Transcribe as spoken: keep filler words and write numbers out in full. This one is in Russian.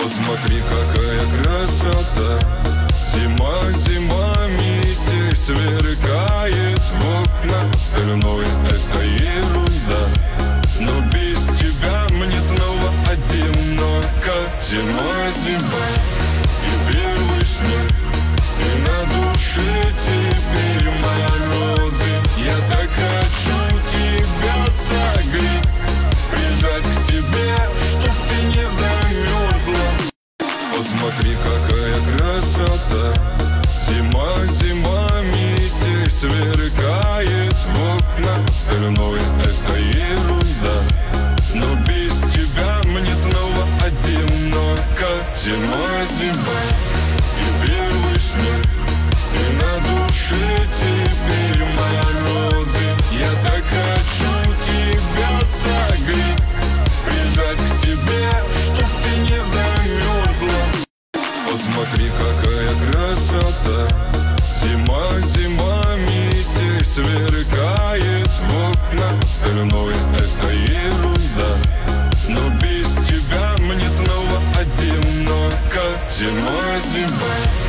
Посмотри, какая красота. Зима, зима, метель сверкает в окна. Остальное это ерунда, но без тебя мне снова одиноко. Зима, зима и первый снег, и на душе теперь морозы. Я так хочу тебя согреть, прижать к себе, чтоб ты не замерзла. Посмотри, какая красота. Зима, зима, метель сверкает в окна. Остальное это ерунда, но без тебя мне снова одиноко. Зима, зима и первый снег, и на душе теперь морозы. Я так хочу тебя согреть, прижать к себе, чтоб ты не замерзла. Посмотри, какая красота. Зима, зима, метель сверкает в окна. Остальное это ерунда, но без тебя мне снова одиноко. Зима, зима.